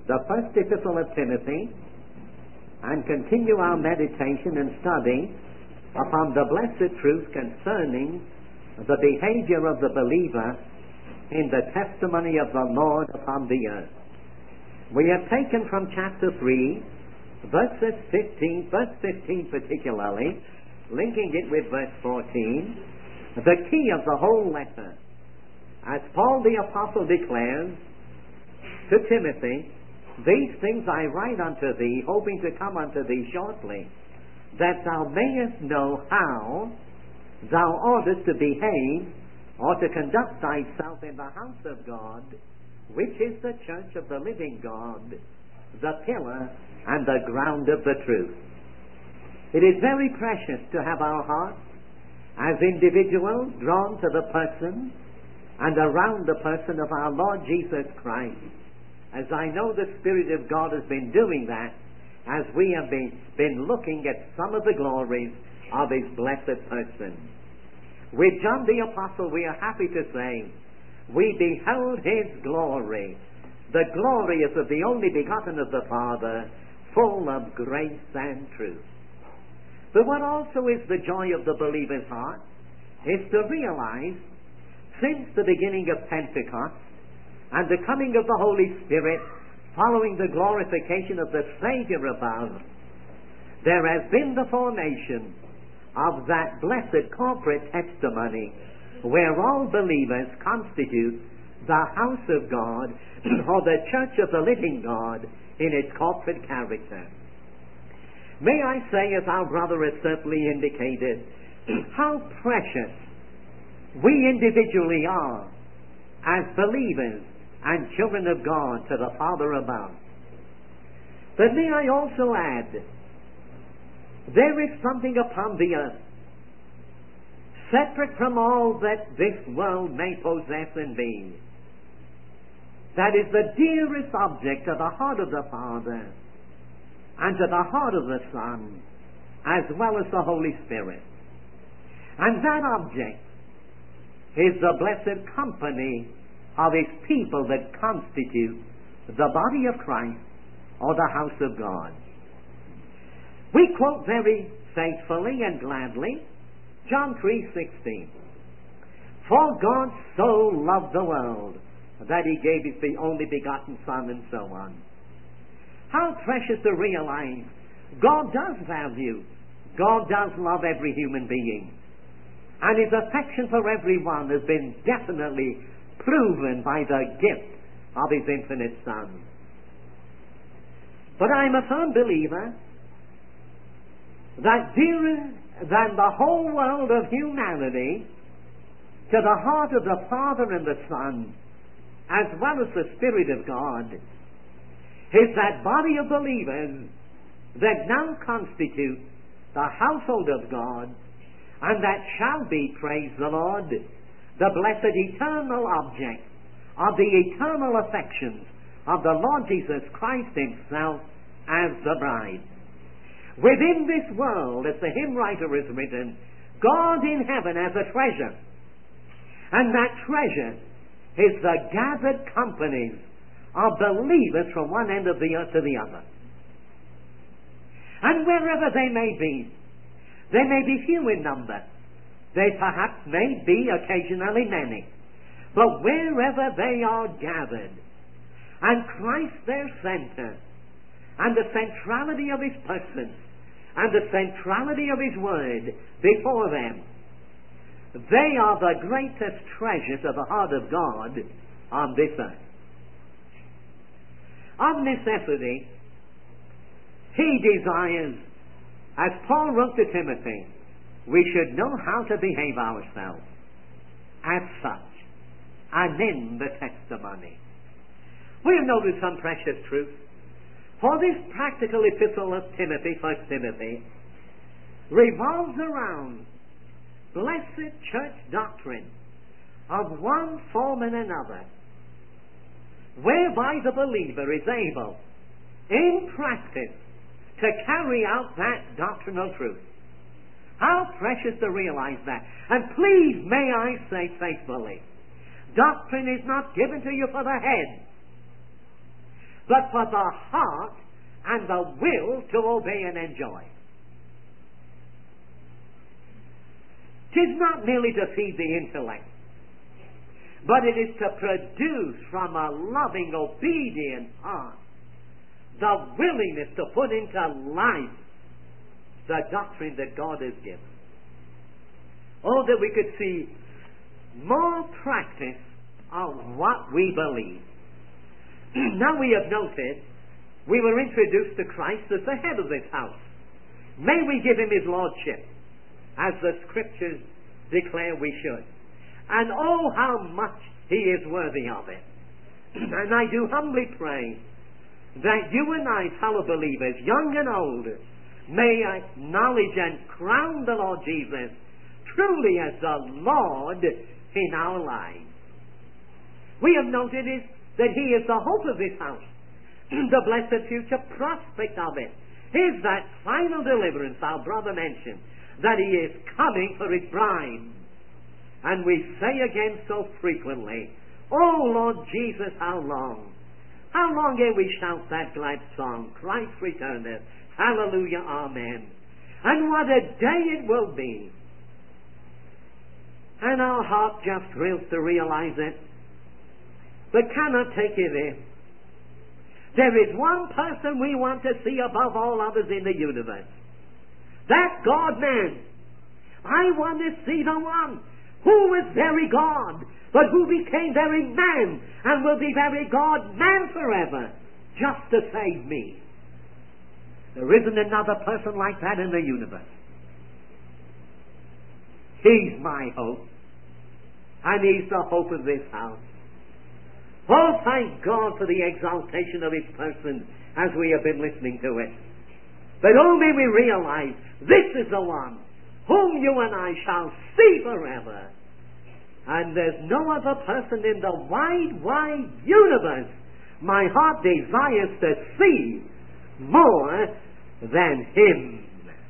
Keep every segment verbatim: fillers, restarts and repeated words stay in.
the first epistle of Timothy and continue our meditation and study upon the blessed truth concerning the behavior of the believer in the testimony of the Lord upon the earth. We have taken from chapter three, verses fifteen, verse fifteen particularly, linking it with verse fourteen, the key of the whole letter. As Paul the Apostle declares to Timothy, "These things I write unto thee, hoping to come unto thee shortly, that thou mayest know how thou oughtest to behave or to conduct thyself in the house of God, which is the church of the living God, the pillar and the ground of the truth." It is very precious to have our hearts as individuals drawn to the person and around the person of our Lord Jesus Christ, as I know the Spirit of God has been doing that as we have been, been looking at some of the glories of His blessed person. With John the Apostle, we are happy to say, we beheld His glory, the glory as of the only begotten of the Father, full of grace and truth. But what also is the joy of the believer's heart is to realize, since the beginning of Pentecost and the coming of the Holy Spirit following the glorification of the Savior above, there has been the formation of that blessed corporate testimony where all believers constitute the house of God or the church of the living God in its corporate character. May I say, as our brother has certainly indicated, how precious we individually are as believers and children of God to the Father above. But may I also add, there is something upon the earth, separate from all that this world may possess and be, that is the dearest object to the heart of the Father and to the heart of the Son, as well as the Holy Spirit. And that object is the blessed company of His people that constitute the body of Christ or the house of God. We quote very faithfully and gladly John three sixteen. "For God so loved the world that He gave His only begotten Son," and so on. How precious to realize God does value, God does love every human being. And His affection for everyone has been definitely proven by the gift of His infinite Son. But I'm a firm believer that dearer than the whole world of humanity to the heart of the Father and the Son, as well as the Spirit of God, is that body of believers that now constitute the household of God, and that shall be, praise the Lord, the blessed eternal object of the eternal affections of the Lord Jesus Christ Himself as the bride. Within this world, as the hymn writer has written, God in heaven has a treasure, and that treasure is the gathered companies of believers from one end of the earth to the other. And wherever they may be, they may be few in number, they perhaps may be occasionally many, but wherever they are gathered, and Christ their center, and the centrality of His person, and the centrality of His word before them, they are the greatest treasures of the heart of God on this earth. Of necessity, He desires, as Paul wrote to Timothy, we should know how to behave ourselves as such, and in the testimony. We have noticed some precious truth. For this practical epistle of Timothy, First Timothy, revolves around blessed church doctrine of one form and another, whereby the believer is able, in practice, to carry out that doctrinal truth. How precious to realize that. And please, may I say faithfully, doctrine is not given to you for the head. but for the heart and the will to obey and enjoy. Tis not merely to feed the intellect, but it is to produce from a loving, obedient heart the willingness to put into life the doctrine that God has given. Oh, that we could see more practice of what we believe. Now we have noted we were introduced to Christ as the head of this house. May we give him his lordship, as the scriptures declare we should. And oh, how much he is worthy of it. And I do humbly pray that you and I, fellow believers, young and old, may acknowledge and crown the Lord Jesus truly as the Lord in our lives. We have noted is that he is the hope of this house. The blessed future prospect of it is that final deliverance our brother mentioned, that he is coming for his bride. And we say again so frequently, oh Lord Jesus, how long? How long ere we shout that glad song, Christ returneth, hallelujah, amen. And what a day it will be. And our heart just thrills to realize it, but cannot take it in. There is one person we want to see above all others in the universe. That God-man. I want to see the one who was very God, but who became very man and will be very God-man forever, just to save me. There isn't another person like that in the universe. He's my hope, and he's the hope of this house. Oh, thank God for the exaltation of his person as we have been listening to it. But oh, may we realize this is the one whom you and I shall see forever. And there's no other person in the wide, wide universe my heart desires to see more than him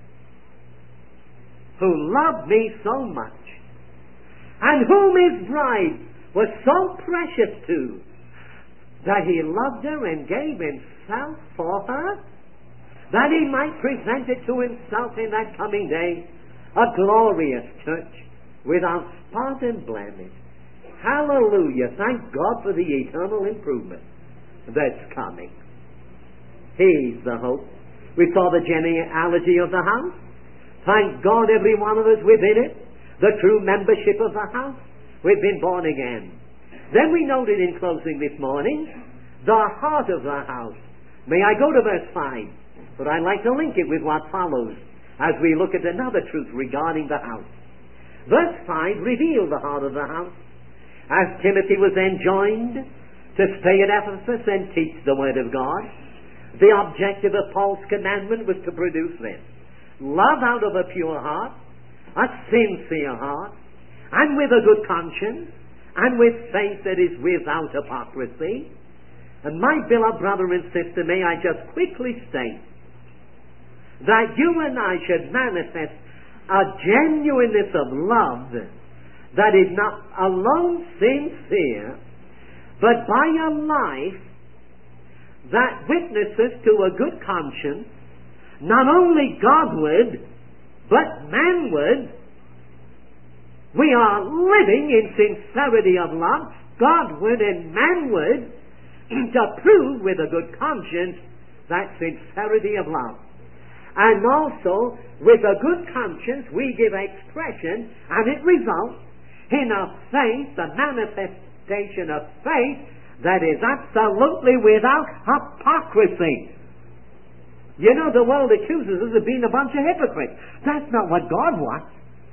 who loved me so much, and whom his bride was so precious to, that he loved her and gave himself for her, that he might present it to himself in that coming day, a glorious church without spot and blemish. Hallelujah. Thank God for the eternal improvement that's coming. He's the hope. We saw the genealogy of the house. Thank God every one of us within it, the true membership of the house. We've been born again. Then we noted in closing this morning, the heart of the house. May I go to verse five, but I'd like to link it with what follows as we look at another truth regarding the house. Verse five revealed the heart of the house. As Timothy was enjoined to stay at Ephesus and teach the Word of God, the objective of Paul's commandment was to produce this: love out of a pure heart, a sincere heart, and with a good conscience, and with faith that is without hypocrisy. And my beloved brother and sister, may I just quickly state that you and I should manifest a genuineness of love that is not alone sincere, but by a life that witnesses to a good conscience, not only Godward, but manward. We are living in sincerity of love, Godward and manward, to prove with a good conscience that sincerity of love. And also, with a good conscience, we give expression, and it results in a faith, the manifestation of faith, that is absolutely without hypocrisy. You know, the world accuses us of being a bunch of hypocrites. That's not what God wants.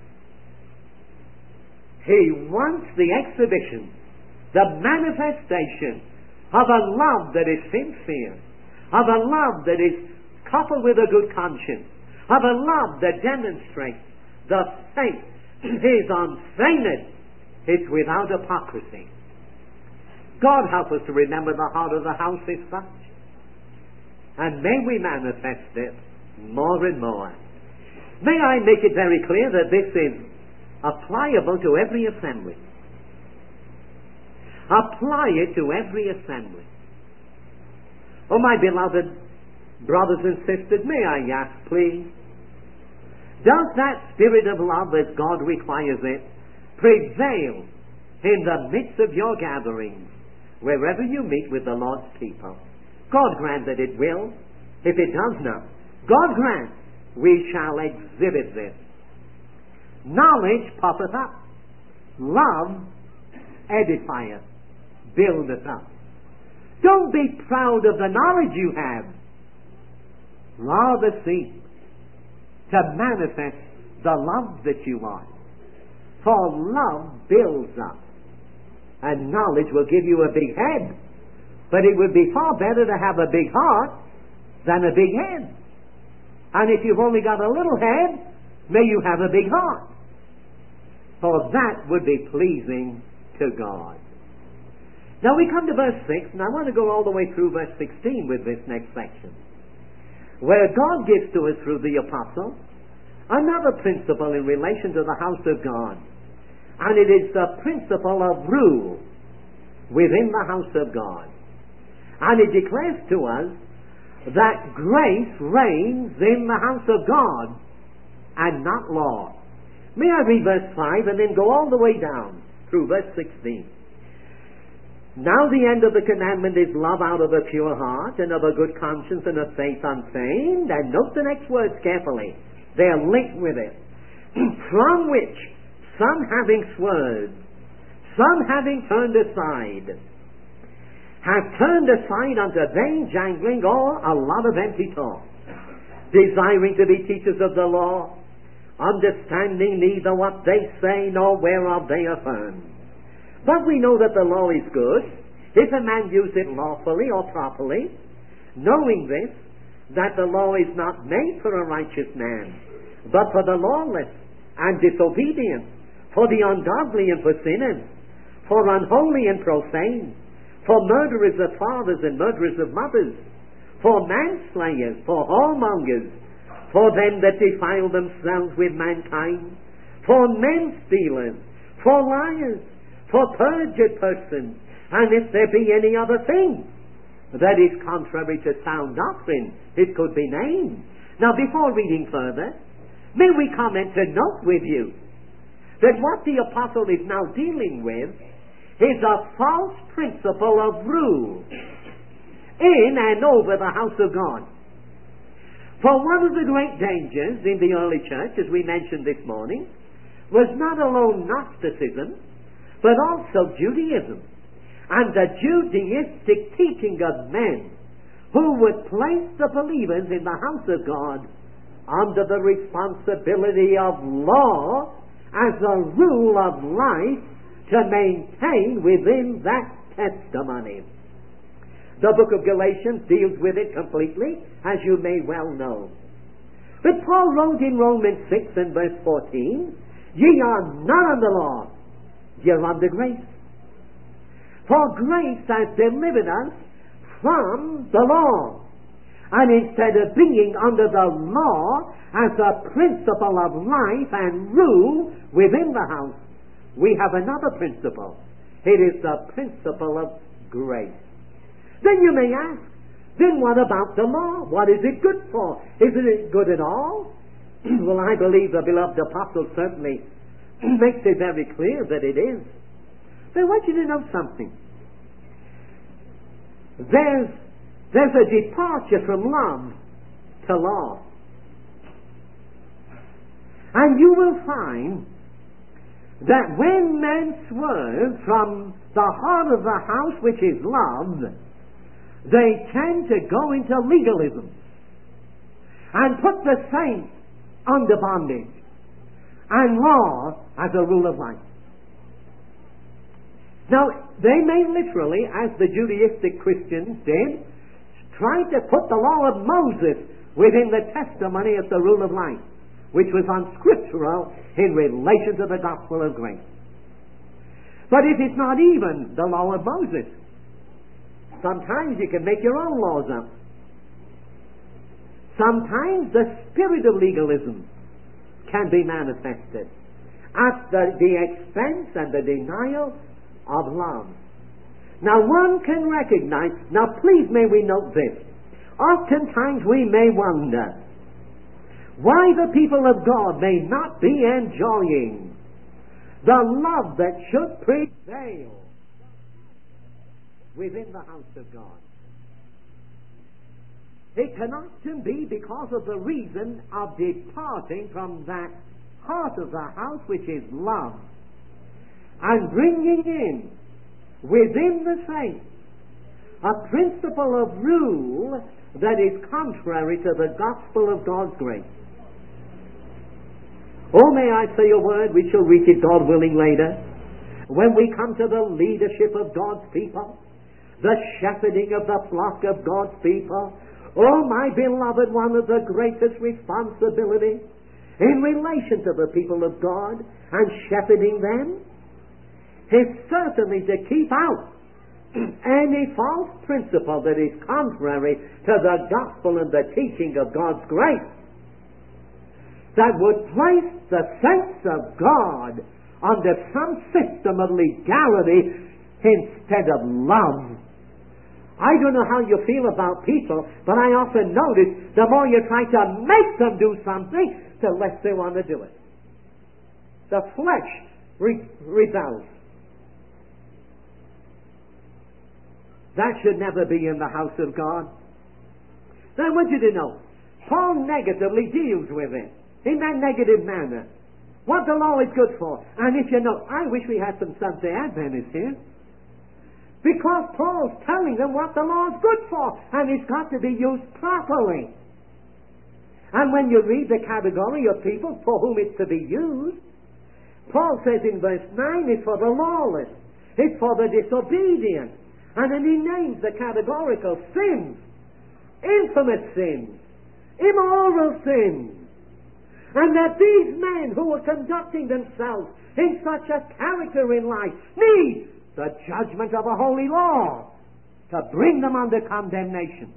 He wants the exhibition, the manifestation of a love that is sincere, of a love that is coupled with a good conscience, of a love that demonstrates the faith is unfeigned, it's without hypocrisy. God help us to remember the heart of the house is such, and may we manifest it more and more. May I make it very clear that this is applicable to every assembly. Apply it to every assembly. Oh, my beloved brothers and sisters, may I ask, please, does that spirit of love, as God requires it, prevail in the midst of your gatherings, wherever you meet with the Lord's people? God grant that it will. If it does not, God grant we shall exhibit this. Knowledge puffeth up. Love edifieth, buildeth up. Don't be proud of the knowledge you have. Rather seek to manifest the love that you are. For love builds up. And knowledge will give you a big head. But it would be far better to have a big heart than a big head. And if you've only got a little head, may you have a big heart. For that would be pleasing to God. Now we come to verse six, and I want to go all the way through verse sixteen with this next section, where God gives to us through the apostle another principle in relation to the house of God. And it is the principle of rule within the house of God. And it declares to us that grace reigns in the house of God and not law. May I read verse five and then go all the way down through verse sixteen. Now the end of the commandment is love out of a pure heart and of a good conscience and of faith unfeigned. And note the next words carefully. They are linked with it. From which some having swerved, some having turned aside, have turned aside unto vain jangling or a lot of empty talk, desiring to be teachers of the law, understanding neither what they say nor whereof they affirm. But we know that the law is good, if a man use it lawfully or properly, knowing this, that the law is not made for a righteous man, but for the lawless and disobedient, for the ungodly and for sinners, for unholy and profane, for murderers of fathers and murderers of mothers, for manslayers, for whoremongers, for them that defile themselves with mankind, for men stealers, for liars, for perjured persons, and if there be any other thing that is contrary to sound doctrine, it could be named. Now, before reading further, may we comment to note with you that what the apostle is now dealing with is a false principle of rule in and over the house of God. For one of the great dangers in the early church, as we mentioned this morning, was not alone Gnosticism, but also Judaism, and the Judaistic teaching of men who would place the believers in the house of God under the responsibility of law as a rule of life to maintain within that testimony. The book of Galatians deals with it completely, as you may well know. But Paul wrote in Romans six and verse fourteen, "Ye are not under law, you're under grace. For grace has delivered us from the law." And instead of being under the law as a principle of life and rule within the house, we have another principle. It is the principle of grace. Then you may ask, then what about the law? What is it good for? Isn't it good at all? Well, I believe the beloved apostle certainly makes it very clear that it is. But I want you to know something. There's, there's a departure from love to law. And you will find that when men swerve from the heart of the house, which is love, they tend to go into legalism and put the saints under bondage and law as a rule of life. Now, they may literally, as the Judaistic Christians did, try to put the law of Moses within the testimony as the rule of life, which was unscriptural in relation to the gospel of grace. But it is not even the law of Moses. Sometimes you can make your own laws up. Sometimes the spirit of legalism can be manifested at the, the expense and the denial of love. Now one can recognize, now please may we note this, oftentimes we may wonder why the people of God may not be enjoying the love that should prevail within the house of God. It can often be because of the reason of departing from that heart of the house which is love, and bringing in within the saints a principle of rule that is contrary to the gospel of God's grace. Oh, may I say a word? We shall reach it, God willing, later. When we come to the leadership of God's people, the shepherding of the flock of God's people, oh, my beloved, one of the greatest responsibilities in relation to the people of God and shepherding them is certainly to keep out any false principle that is contrary to the gospel and the teaching of God's grace, that would place the saints of God under some system of legality instead of love. I don't know how you feel about people, but I often notice the more you try to make them do something, the less they want to do it. The flesh re- rebels. That should never be in the house of God. Then I want you to know, Paul negatively deals with it in that negative manner. What the law is good for. And if you know, I wish we had some Seventh-day Adventists here. Because Paul's telling them what the law is good for, and it's got to be used properly. And when you read the category of people for whom it's to be used, Paul says in verse nine, it's for the lawless, it's for the disobedient, and then he names the categorical sins, infamous sins, immoral sins, and that these men who are conducting themselves in such a character in life need the judgment of a holy law to bring them under condemnation.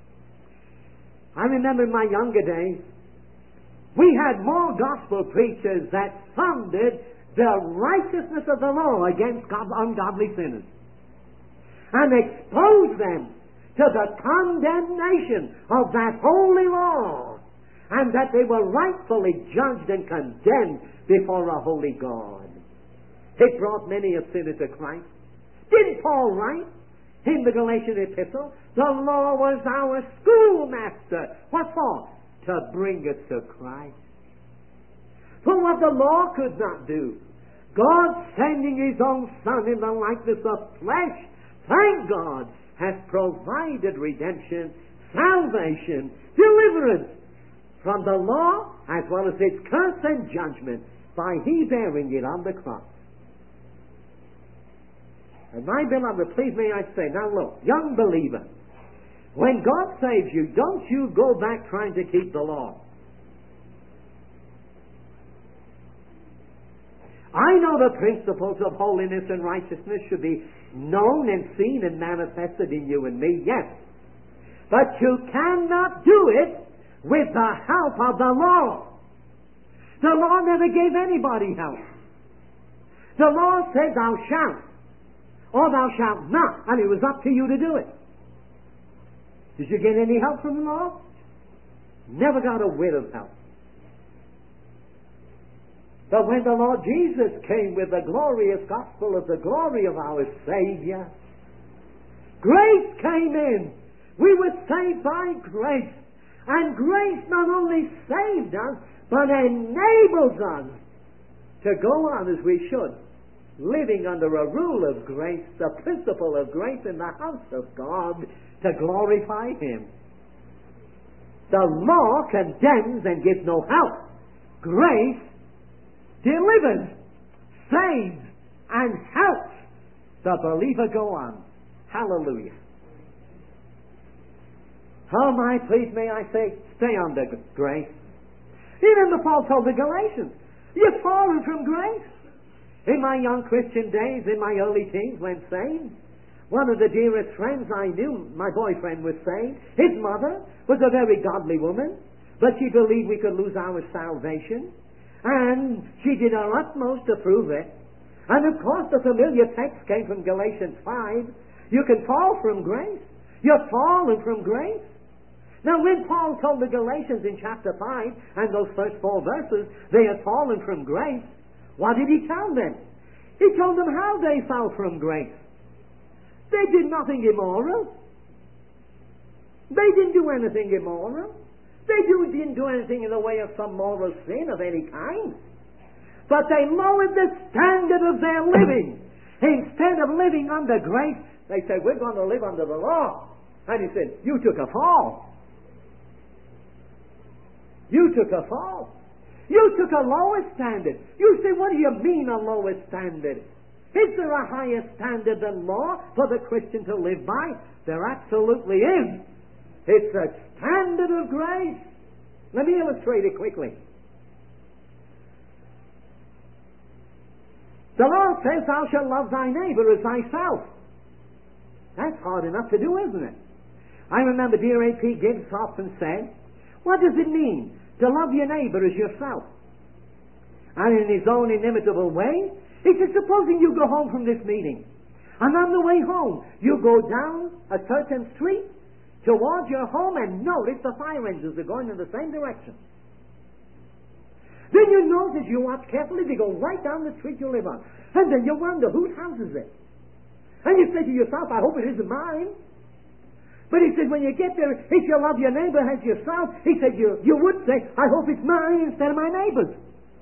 I remember in my younger days, we had more gospel preachers that thundered the righteousness of the law against ungodly sinners and exposed them to the condemnation of that holy law, and that they were rightfully judged and condemned before a holy God. It brought many a sinner to Christ. Didn't Paul write in the Galatian epistle, the law was our schoolmaster? What for? To bring us to Christ. For what the law could not do, God sending His own Son in the likeness of flesh, thank God, has provided redemption, salvation, deliverance from the law as well as its curse and judgment by He bearing it on the cross. And my beloved, please may I say, now look, young believer, when God saves you, don't you go back trying to keep the law. I know the principles of holiness and righteousness should be known and seen and manifested in you and me, yes. But you cannot do it with the help of the law. The law never gave anybody help. The law said thou shalt, or thou shalt not, and it was up to you to do it. Did you get any help from the law? Never got a whit of help. But when the Lord Jesus came with the glorious gospel of the glory of our Savior, grace came in. We were saved by grace. And grace not only saved us, but enables us to go on as we should, living under a rule of grace, the principle of grace in the house of God, to glorify Him. The law condemns and gives no help. Grace delivers, saves, and helps the believer go on. Hallelujah. Oh my, please may I say, stay under grace. Even the Paul told the Galatians, you've fallen from grace. In my young Christian days, in my early teens when saved, one of the dearest friends I knew, my boyfriend was saved. His mother was a very godly woman, but she believed we could lose our salvation. And she did her utmost to prove it. And of course the familiar text came from Galatians five, You can fall from grace. You're fallen from grace. Now, when Paul told the Galatians in chapter five and those first four verses, they had fallen from grace, what did he tell them? He told them how they fell from grace. They did nothing immoral. They didn't do anything immoral. They do, didn't do anything in the way of some moral sin of any kind. But they lowered the standard of their living. Instead of living under grace, they said, we're going to live under the law. And he said, you took a fall. You took a fall. You took a lower standard. You say, what do you mean a lower standard? Is there a higher standard than law for the Christian to live by? There absolutely is. It's a standard of grace. Let me illustrate it quickly. The law says, thou shalt love thy neighbor as thyself. That's hard enough to do, isn't it? I remember dear A P Gibbs often said, what does it mean to love your neighbor as yourself? And in his own inimitable way, he said, supposing you go home from this meeting, and on the way home, you go down a certain street towards your home and notice the fire engines are going in the same direction. Then you notice, you watch carefully, they go right down the street you live on. And then you wonder, whose house is it? And you say to yourself, I hope it isn't mine. But he said, when you get there, if you love your neighbor as yourself, he said, you, you would say, I hope it's mine instead of my neighbor's.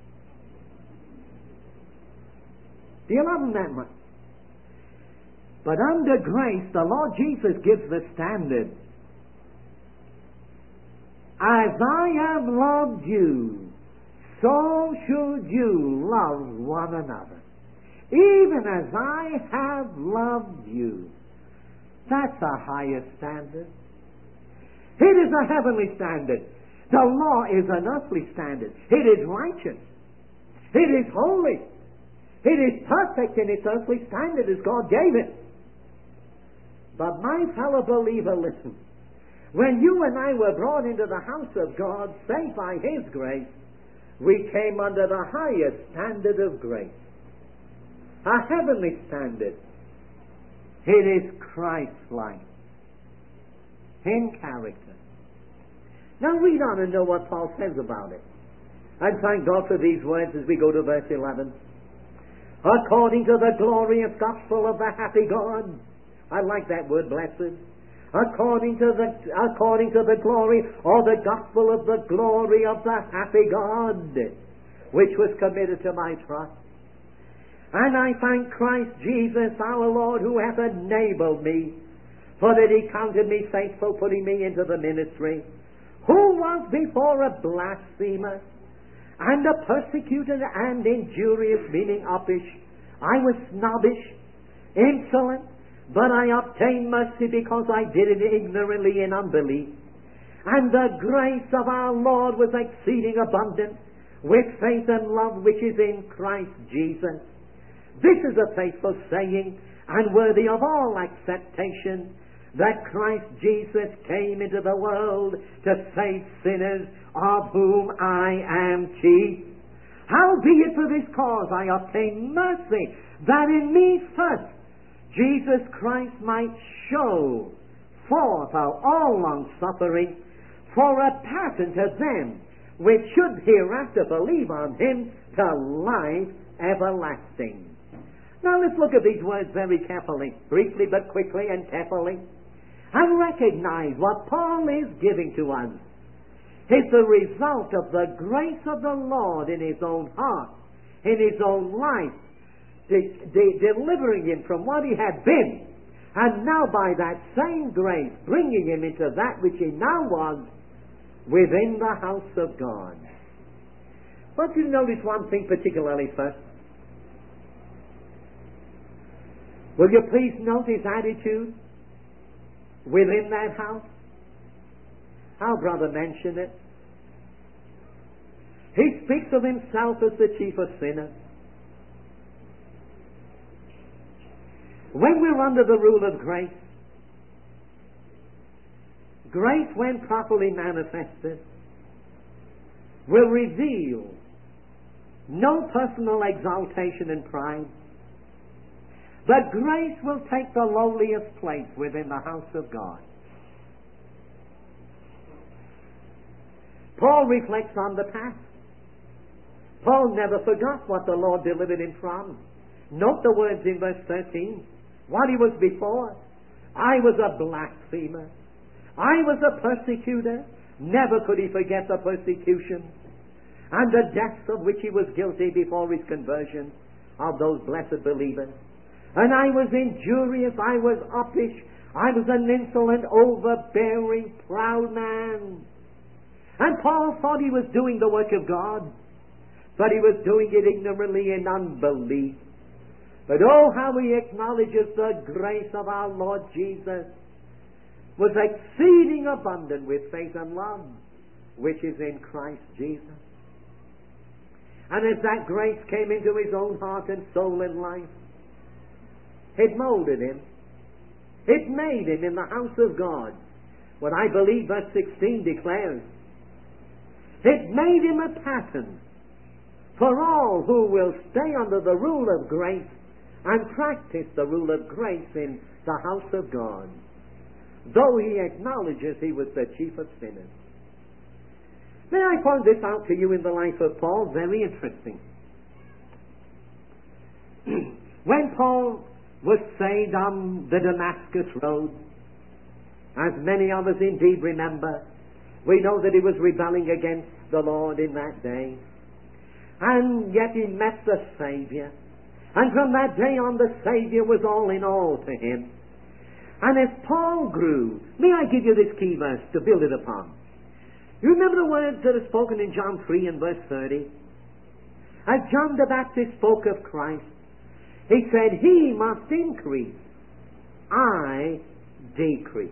Do you love him that much? But under grace, the Lord Jesus gives the standard. As I have loved you, so should you love one another. Even as I have loved you. That's a higher standard. It is a heavenly standard. The law is an earthly standard. It is righteous. It is holy. It is perfect in its earthly standard as God gave it. But my fellow believer, listen. When you and I were brought into the house of God, saved by His grace, we came under the highest standard of grace. A heavenly standard. It is Christ-like in character. Now read on and know what Paul says about it. And thank God for these words as we go to verse eleven. According to the glorious gospel of the happy God. I like that word, blessed. According to the according to the glory, or the gospel of the glory of the happy God, which was committed to my trust. And I thank Christ Jesus our Lord, who hath enabled me, for that He counted me faithful, putting me into the ministry, who was before a blasphemer, and a persecutor, and injurious, meaning uppish. I was snobbish, insolent, but I obtained mercy because I did it ignorantly in unbelief. And the grace of our Lord was exceeding abundant, with faith and love which is in Christ Jesus. This is a faithful saying, and worthy of all acceptation, that Christ Jesus came into the world to save sinners, of whom I am chief. Howbeit for this cause I obtained mercy, that in me first Jesus Christ might show forth our all long suffering, for a pattern to them which should hereafter believe on Him to life everlasting. Now let's look at these words very carefully, briefly but quickly and carefully, and recognize what Paul is giving to us is the result of the grace of the Lord in His own heart, in His own life, de- de- delivering him from what he had been, and now by that same grace bringing him into that which he now was within the house of God. I want you to notice one thing particularly first. Will you please note his attitude within that house? Our brother mentioned it. He speaks of himself as the chief of sinners. When we're under the rule of grace, grace, when properly manifested, will reveal no personal exaltation and pride. But grace will take the lowliest place within the house of God. Paul reflects on the past. Paul never forgot what the Lord delivered him from. Note the words in verse thirteen. What he was before. I was a blasphemer. I was a persecutor. Never could he forget the persecution and the deaths of which he was guilty before his conversion of those blessed believers. And I was injurious. I was uppish. I was an insolent, overbearing, proud man. And Paul thought he was doing the work of God, but he was doing it ignorantly in unbelief. But oh, how he acknowledges the grace of our Lord Jesus was exceeding abundant with faith and love, which is in Christ Jesus. And as that grace came into his own heart and soul and life, it molded him. It made him in the house of God. What I believe verse sixteen declares. It made him a pattern for all who will stay under the rule of grace and practice the rule of grace in the house of God, though he acknowledges he was the chief of sinners. May I point this out to you in the life of Paul? Very interesting. When Paul was saved on the Damascus road, as many of us indeed remember, we know that he was rebelling against the Lord in that day. And yet he met the Savior. And from that day on, the Savior was all in all to him. And as Paul grew, may I give you this key verse to build it upon? You remember the words that are spoken in John three and verse thirty? As John the Baptist spoke of Christ, he said, He must increase, I decrease.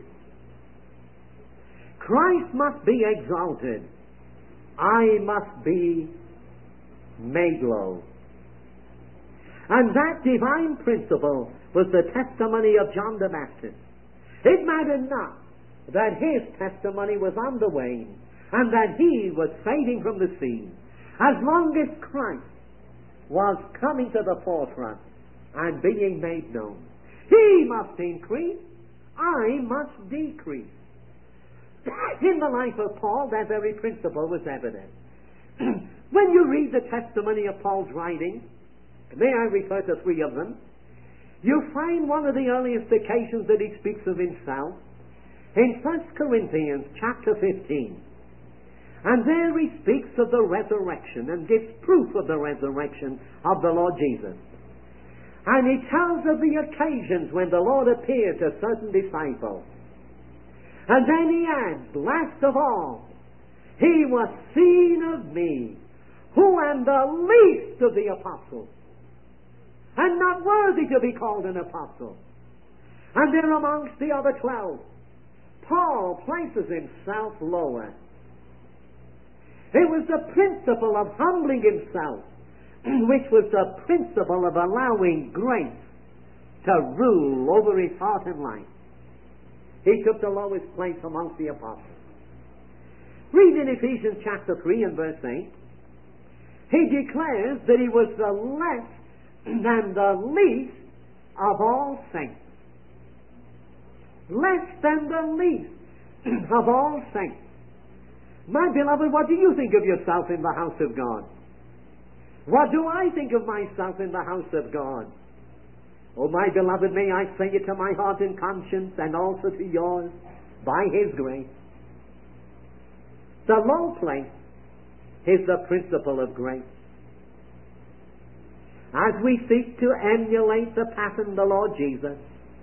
Christ must be exalted, I must be made low. And that divine principle was the testimony of John the Baptist. It mattered not that his testimony was on the wane and that he was fading from the scene. As long as Christ was coming to the forefront and being made known, he must increase, I must decrease. In the life of Paul, that very principle was evident. When you read the testimony of Paul's writing, may I refer to three of them, you find one of the earliest occasions that he speaks of himself in First Corinthians chapter fifteen. And there he speaks of the resurrection and gives proof of the resurrection of the Lord Jesus. And he tells of the occasions when the Lord appeared to certain disciples. And then he adds, last of all, he was seen of me, who am the least of the apostles, and not worthy to be called an apostle. And then amongst the other twelve, Paul places himself lower. It was the principle of humbling himself, which was the principle of allowing grace to rule over his heart and life. He took the lowest place amongst the apostles. Read in Ephesians chapter three and verse eight. He declares that he was the less than the least of all saints. Less than the least of all saints. My beloved, what do you think of yourself in the house of God? What do I think of myself in the house of God? Oh, my beloved, may I say it to my heart and conscience and also to yours, by His grace. The low place is the principle of grace. As we seek to emulate the pattern of the Lord Jesus,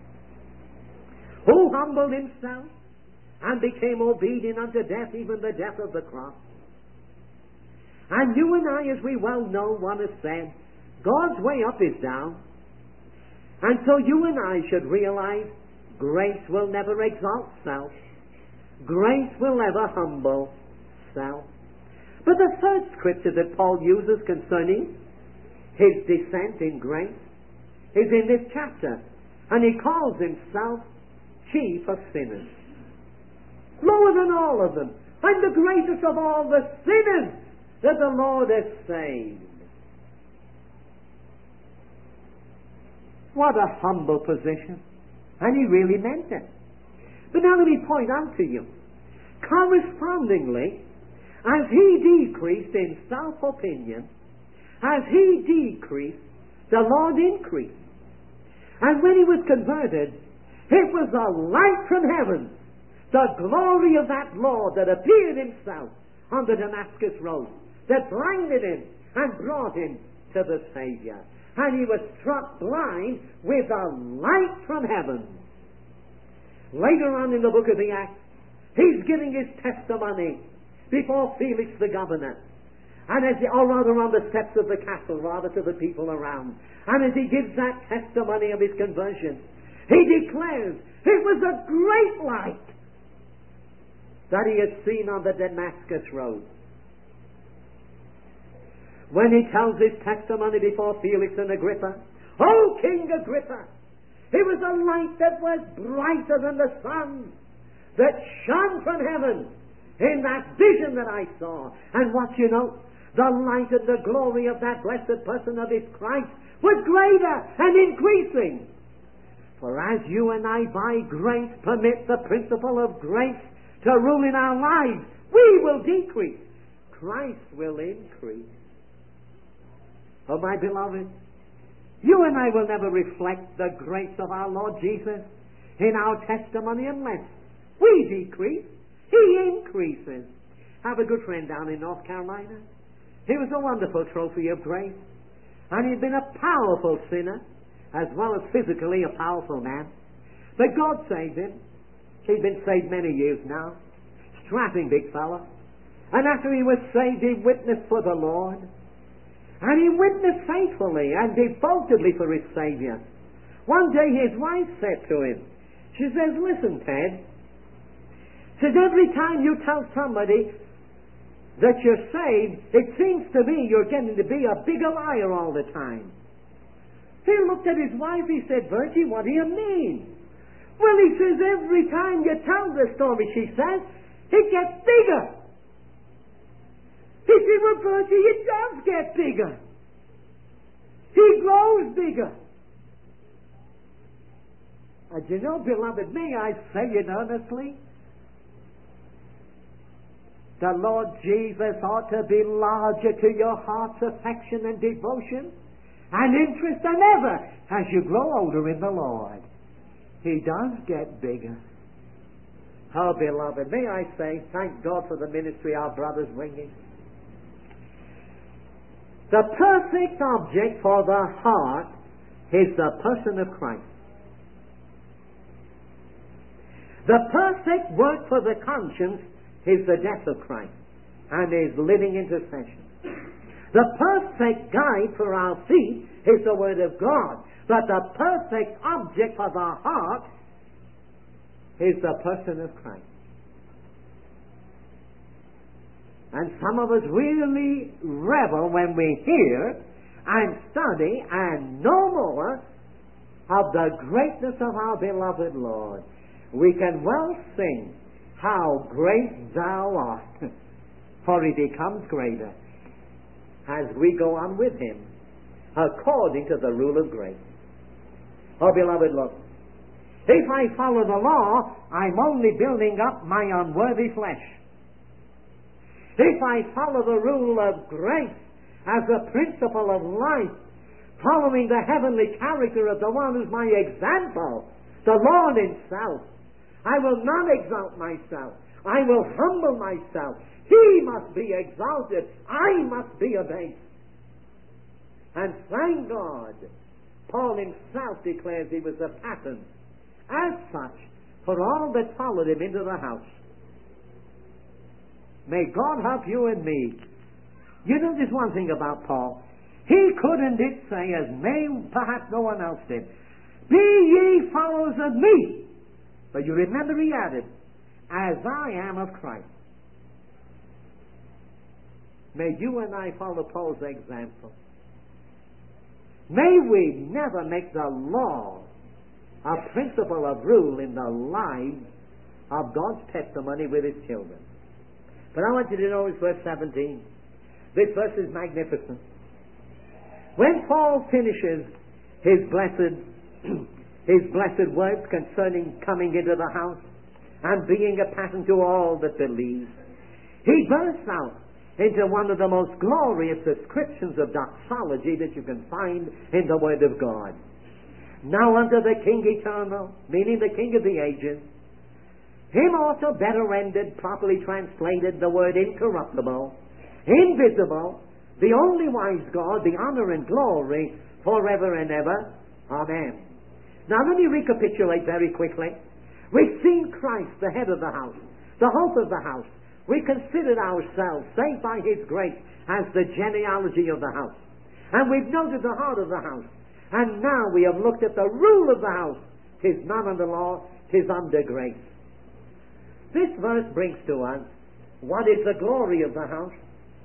who humbled himself and became obedient unto death, even the death of the cross. And you and I, as we well know, one has said, God's way up is down. And so you and I should realize grace will never exalt self. Grace will never humble self. But the third scripture that Paul uses concerning his descent in grace is in this chapter. And he calls himself chief of sinners. Lower than all of them. I'm the greatest of all the sinners that the Lord has saved. What a humble position. And he really meant it. But now let me point out to you, correspondingly, as he decreased in self-opinion, as he decreased, the Lord increased. And when he was converted, it was the light from heaven, the glory of that Lord that appeared himself on the Damascus road, that blinded him and brought him to the Savior. And he was struck blind with a light from heaven. Later on in the book of the Acts, he's giving his testimony before Felix the governor. And as he, or rather on the steps of the castle, rather to the people around. And as he gives that testimony of his conversion, he declares it was a great light that he had seen on the Damascus road. When he tells his testimony before Felix and Agrippa, "O King Agrippa, it was a light that was brighter than the sun that shone from heaven in that vision that I saw." And what you know, the light and the glory of that blessed person of his Christ was greater and increasing. For as you and I by grace permit the principle of grace to rule in our lives, we will decrease. Christ will increase. Oh, my beloved, you and I will never reflect the grace of our Lord Jesus in our testimony unless we decrease. He increases. I have a good friend down in North Carolina. He was a wonderful trophy of grace. And he'd been a powerful sinner, as well as physically a powerful man. But God saved him. He'd been saved many years now. Strapping big fella. And after he was saved, he witnessed for the Lord. And he witnessed faithfully and devotedly for his Savior. One day his wife said to him, she says, "Listen, Ted," says, "every time you tell somebody that you're saved, it seems to me you're getting to be a bigger liar all the time." He looked at his wife, he said, "Virgie, what do you mean?" "Well," he says, "every time you tell the story," she says, "it gets bigger." He said, "Well, Virgie, it does get bigger. He grows bigger." And you know, beloved, may I say it earnestly, the Lord Jesus ought to be larger to your heart's affection and devotion and interest than ever as you grow older in the Lord. He does get bigger. Oh, beloved, may I say, thank God for the ministry our brothers bringing. The perfect object for the heart is the person of Christ. The perfect work for the conscience is the death of Christ and his living intercession. The perfect guide for our feet is the Word of God. But the perfect object for the heart is the person of Christ. And some of us really revel when we hear and study and know more of the greatness of our beloved Lord. We can well sing, "How great thou art," for he becomes greater as we go on with him according to the rule of grace. Oh, beloved, look. If I follow the law, I'm only building up my unworthy flesh. If I follow the rule of grace as a principle of life, following the heavenly character of the one who's my example, the Lord himself, I will not exalt myself. I will humble myself. He must be exalted. I must be abased. And thank God, Paul himself declares he was a pattern, as such, for all that followed him into the house. May God help you and me. You know, there's one thing about Paul. He could and did say, as may perhaps no one else did, "Be ye followers of me." But you remember he added, "as I am of Christ." May you and I follow Paul's example. May we never make the law a principle of rule in the lives of God's testimony with his children. But I want you to notice verse seventeen. This verse is magnificent. When Paul finishes his blessed His blessed words concerning coming into the house and being a pattern to all that believe. He bursts out into one of the most glorious descriptions of doxology that you can find in the Word of God. Now unto the King eternal, meaning the King of the ages, him also better rendered, properly translated, the word incorruptible, invisible, the only wise God, the honor and glory forever and ever. Amen. Now let me recapitulate very quickly. We've seen Christ, the head of the house, the hope of the house. We considered ourselves, saved by His grace, as the genealogy of the house. And we've noted the heart of the house. And now we have looked at the rule of the house. Tis not under law, tis under grace. This verse brings to us what is the glory of the house.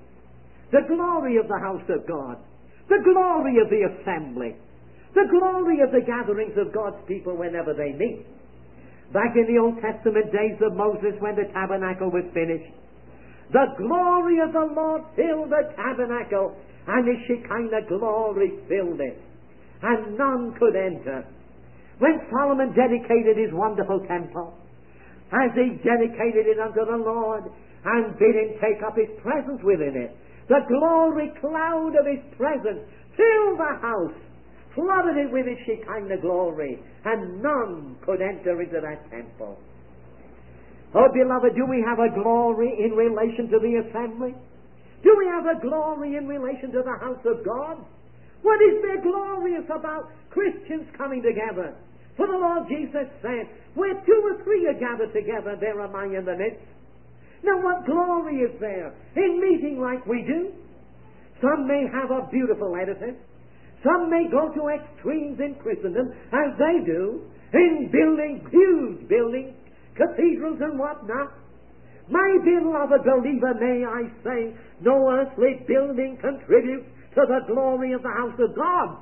The glory of the house of God. The glory of the assembly. The glory of the gatherings of God's people whenever they meet. Back in the Old Testament days of Moses, when the tabernacle was finished, the glory of the Lord filled the tabernacle, and His Shekinah glory filled it, and none could enter. When Solomon dedicated his wonderful temple, as he dedicated it unto the Lord, and bid Him take up His presence within it, the glory cloud of His presence filled the house, flooded it with His Shekinah glory, and none could enter into that temple. Oh, beloved, do we have a glory in relation to the assembly? Do we have a glory in relation to the house of God? What is there glorious about Christians coming together? For the Lord Jesus said, where two or three are gathered together, there am I in the midst. Now what glory is there in meeting like we do? Some may have a beautiful edifice. Some may go to extremes in Christendom, as they do, in building huge buildings, cathedrals and whatnot. My beloved believer, may I say, no earthly building contributes to the glory of the house of God.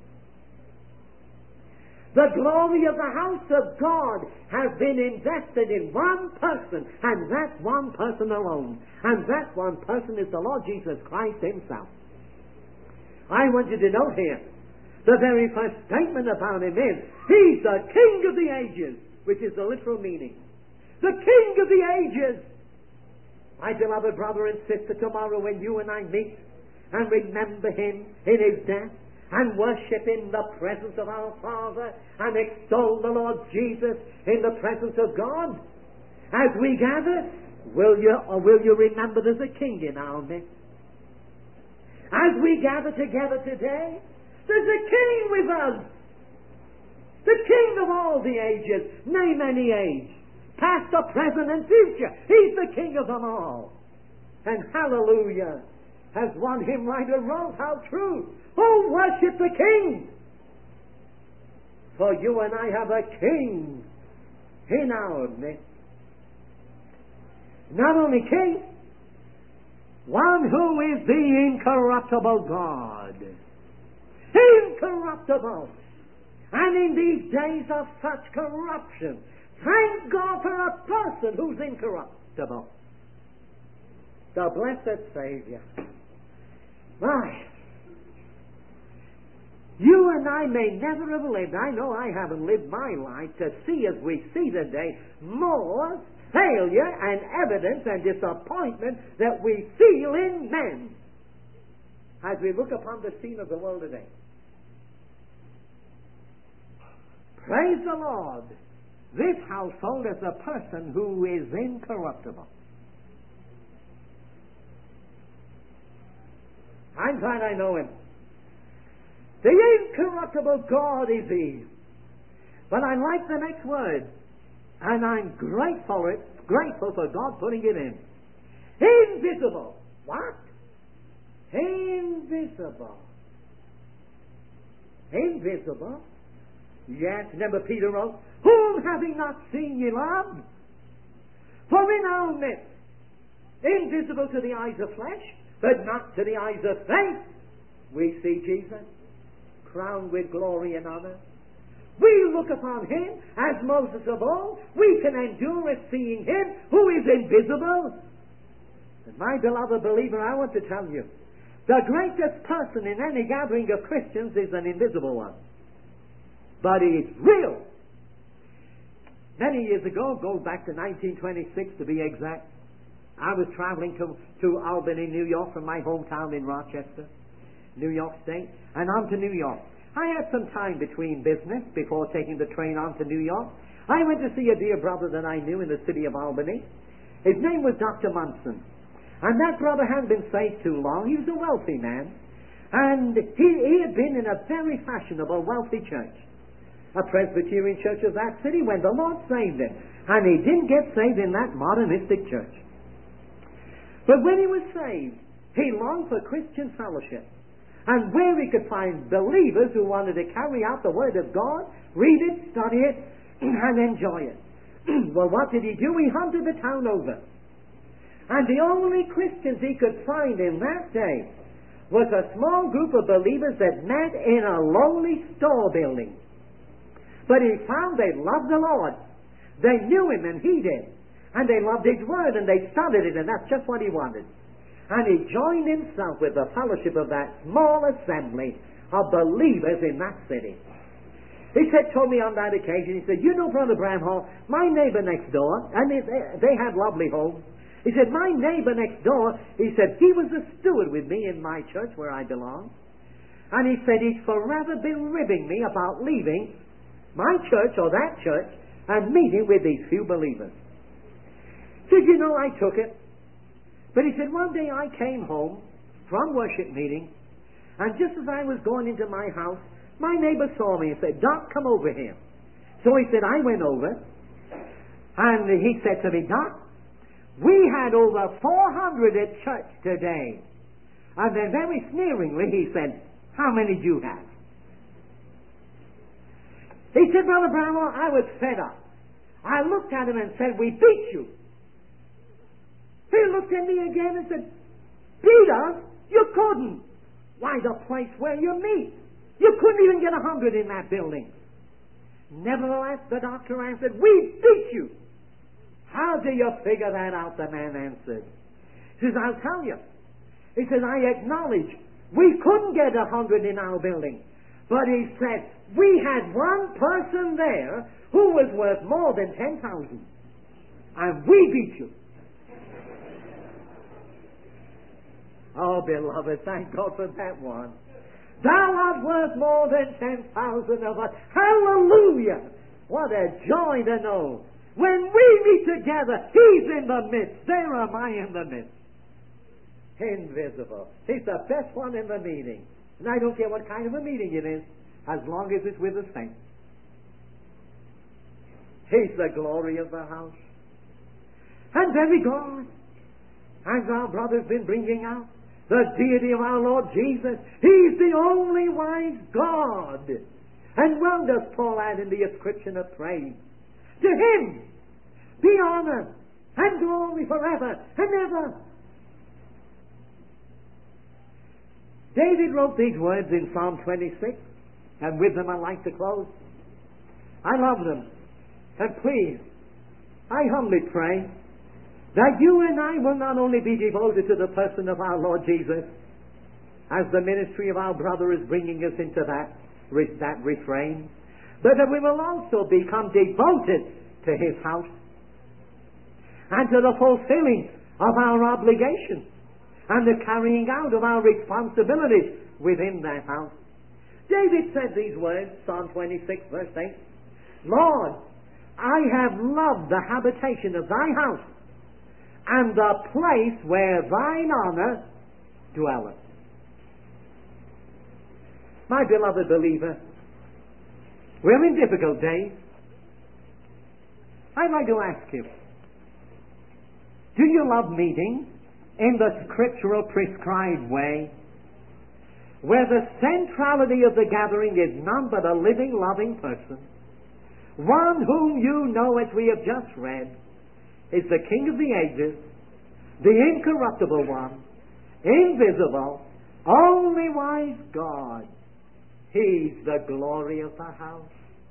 The glory of the house of God has been invested in one person, and that one person alone. And that one person is the Lord Jesus Christ Himself. I want you to note here, the very first statement about Him is, He's the King of the ages, which is the literal meaning. The King of the ages. My beloved brother and sister, tomorrow when you and I meet and remember Him in His death, and worship in the presence of our Father, and extol the Lord Jesus in the presence of God, as we gather, will you, or will you remember there's a King in our midst? As we gather together today, there's a King with us. The King of all the ages, name any age, past, or present, and future. He's the King of them all. And hallelujah, as one hymn writer wrote, how true. Oh, worship the King. For you and I have a King in our midst. Not only King, one who is the incorruptible God. Incorruptible. And in these days of such corruption, thank God for a person who's incorruptible. The blessed Savior. My, you and I may never have lived, I know I haven't lived my life, to see as we see today more failure and evidence and disappointment that we feel in men as we look upon the scene of the world today. Praise the Lord. This household is a person who is incorruptible. I'm glad I know Him. The incorruptible God is He. But I like the next word, and I'm grateful for it, grateful for God putting it in. Invisible. What? Invisible. Invisible. Yes, remember Peter wrote, whom having not seen ye loved? For in our midst, invisible to the eyes of flesh, but not to the eyes of faith, we see Jesus, crowned with glory and honor. We look upon Him as Moses of old. We can endure as seeing Him who is invisible. And my beloved believer, I want to tell you, the greatest person in any gathering of Christians is an invisible one. but it's real. Many years ago, go back to nineteen twenty-six to be exact, I was traveling to, to Albany, New York, from my hometown in Rochester, New York State, and on to New York. I had some time between business before taking the train on to New York. I went to see a dear brother that I knew in the city of Albany. His name was Doctor Munson. And that brother hadn't been saved too long. He was a wealthy man. And he, he had been in a very fashionable, wealthy church, a Presbyterian church of that city, when the Lord saved him. And he didn't get saved in that modernistic church. But when he was saved, he longed for Christian fellowship, and where he could find believers who wanted to carry out the Word of God, read it, study it, and enjoy it. Well, what did he do? He hunted the town over. And the only Christians he could find in that day was a small group of believers that met in a lowly store building. But he found they loved the Lord. They knew Him, and he did. And they loved His Word, and they studied it, and that's just what he wanted. And he joined himself with the fellowship of that small assembly of believers in that city. He said, told me on that occasion, he said, you know, Brother Bramhall, my neighbor next door, and they, they had lovely homes. He said, my neighbor next door, he said, he was a steward with me in my church where I belong. And he said, he's forever been ribbing me about leaving my church or that church and meeting with these few believers. He said, you know, I took it. But he said, one day I came home from worship meeting, and just as I was going into my house, my neighbor saw me and said, Doc, come over here. So he said, I went over, and he said to me, Doc, we had over four hundred at church today. And then very sneeringly he said, how many do you have? He said, Brother Bramwell, I was fed up. I looked at him and said, we beat you. He looked at me again and said, beat us? You couldn't. Why, the place where you meet. You couldn't even get a hundred in that building. Nevertheless, the doctor answered, we beat you. How do you figure that out? The man answered. He says, I'll tell you. He says, I acknowledge we couldn't get a hundred in our building. But he said, we had one person there who was worth more than ten thousand. And we beat you. Oh, beloved, thank God for that one. Thou art worth more than ten thousand of us. Hallelujah! What a joy to know. When we meet together, He's in the midst. There am I in the midst. Invisible. He's the best one in the meeting. And I don't care what kind of a meeting it is, as long as it's with the saints. He's the glory of the house. And very God, as our brother's been bringing out, the deity of our Lord Jesus. He's the only wise God. And well does Paul add in the ascription of praise. To Him be honor and glory forever and ever. David wrote these words in Psalm twenty-six, and with them I like to close. I love them. And please, I humbly pray that you and I will not only be devoted to the person of our Lord Jesus, as the ministry of our brother is bringing us into that, that refrain, but that we will also become devoted to His house and to the fulfilling of our obligations and the carrying out of our responsibilities within that house. David said these words, Psalm twenty-six, verse eight, Lord, I have loved the habitation of Thy house, and the place where Thine honor dwelleth. My beloved believer, we're in difficult days. I'd like to ask you, do you love meeting in the scriptural prescribed way, where the centrality of the gathering is none but a living, loving person, one whom you know, as we have just read, is the King of the ages, the incorruptible one, invisible, only wise God. He's the glory of the house.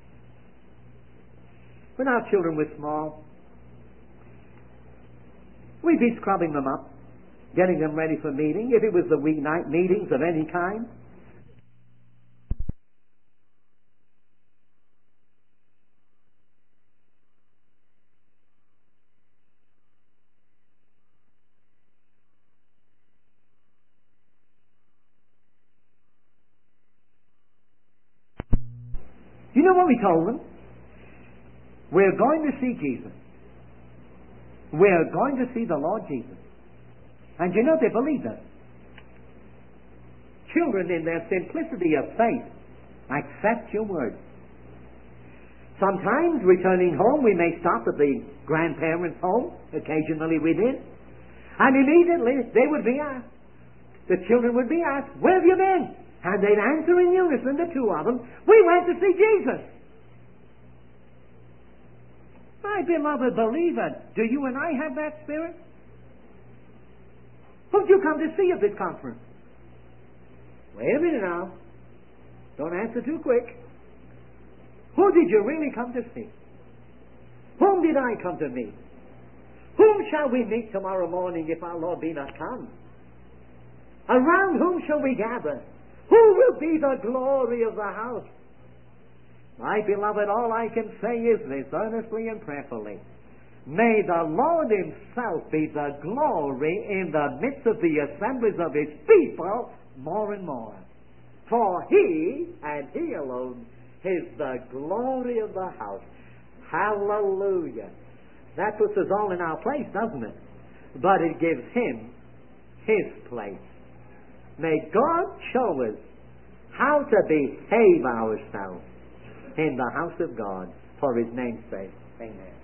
When our children were small, we'd be scrubbing them up, getting them ready for meeting, if it was the weeknight meetings of any kind. You know what we told them? We're going to see Jesus. We're going to see the Lord Jesus. And you know, they believed us. Children, in their simplicity of faith, accept your word. Sometimes, returning home, we may stop at the grandparents' home. Occasionally we did. And immediately they would be asked, the children would be asked, where have you been? And they'd answer in unison, the two of them, we went to see Jesus. My beloved believer, do you and I have that spirit? Who'd you come to see at this conference? Wait a minute now. Don't answer too quick. Who did you really come to see? Whom did I come to meet? Whom shall we meet tomorrow morning if our Lord be not come? Around whom shall we gather? Who will be the glory of the house? My beloved, all I can say is this, earnestly and prayerfully. May the Lord himself be the glory in the midst of the assemblies of his people more and more. For he, and he alone, is the glory of the house. Hallelujah. That puts us all in our place, doesn't it? But it gives him his place. May God show us how to behave ourselves in the house of God for his name's sake. Amen.